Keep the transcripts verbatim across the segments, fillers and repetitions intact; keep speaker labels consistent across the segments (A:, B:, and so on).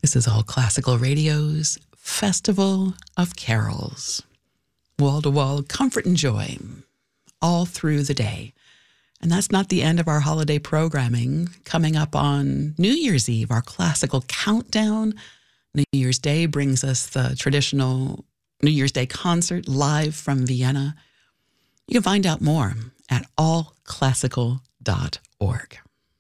A: This is All Classical Radio's Festival of Carols. Wall-to-wall comfort and joy all through the day. And that's not the end of our holiday programming. Coming up on New Year's Eve, our classical countdown. New Year's Day brings us the traditional New Year's Day concert live from Vienna. You can find out more at all classical dot org.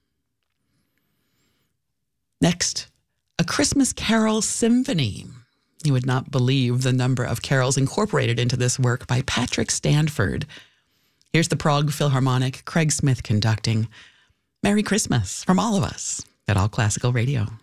A: Next, a Christmas Carol Symphony. You would not believe the number of carols incorporated into this work by Patrick Stanford. Here's the Prague Philharmonic, Craig Smith conducting. Merry Christmas from all of us at All Classical Radio.